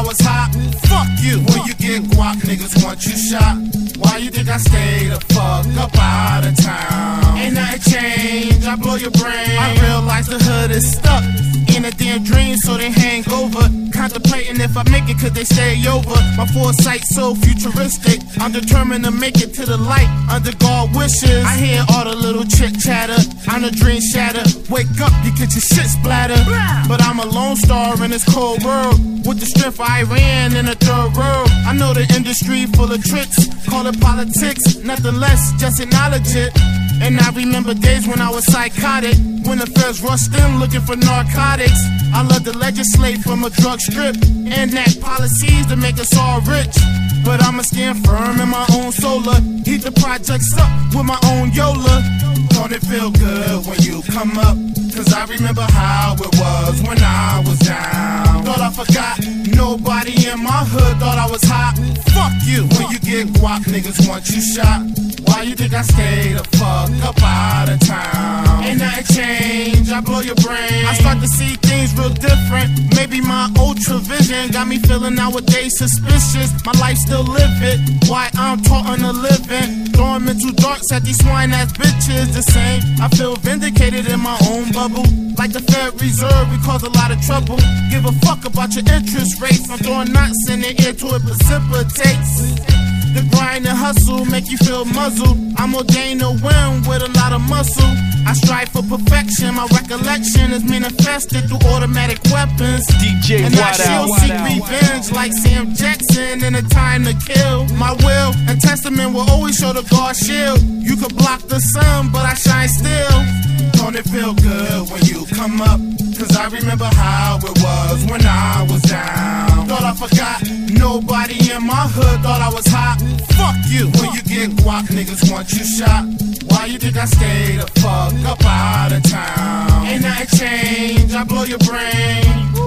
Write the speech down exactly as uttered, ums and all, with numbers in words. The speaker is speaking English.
was hot. Fuck you. When you get guap, niggas want you shot. Why you think I stay the fuck up out of town? Ain't nothing changed, I blow your brain. I realize the hood is stuck in a damn dream, so they hang over. Contemplating if I make it, could they stay over? My foresight so futuristic, I'm determined to make it to the light under God wishes. I hear all the little chit chatter, I'm the dream shatter. Wake up, you get your shit splattered. But I'm a lone star in this cold world, with the strength of Iran in a third world. I know the industry full of tricks, call it politics, nothing less, just acknowledge it. And I remember days when I was psychotic, when the feds rushed in looking for narcotics. I love to legislate from a drug strip, enact policies to make us all rich. But I'ma stand firm in my own solar, heat the projects up with my own Yola. Don't it feel good when you come up? Cause I remember how it was when I was down. Thought I forgot, nobody in my hood thought I was hot. Fuck you. When you get guap, niggas want you shot. Why you think I stay the fuck up out of town? Ain't nothing changed, I blow your brain. I start to see things real different. Maybe my ultra vision got me feeling nowadays suspicious. My life still live it, why I'm taught on the living. Throwing mental darts at these swine ass bitches the same. I feel vindicated in my own bubble. Like the Fed Reserve, we cause a lot of trouble. Give a fuck about your interest rates. I'm throwing knots in the air till it precipitates. The grind and hustle make you feel muzzled. I'm ordained to win with a lot of muscle. I strive for perfection, my recollection is manifested through automatic weapons. D J and I shall seek revenge like Sam Jackson in A Time to Kill. My will and testament will always show the guard shield. You could block the sun, but I shine still. Don't it feel good when you come up? Cause I remember how it was when I was down. Thought I forgot, nobody in my hood thought I was hot. Fuck you. When you get guap, niggas want you shot. Why you think I stay the fuck up out of town? Ain't nothing changed, I blow your brain.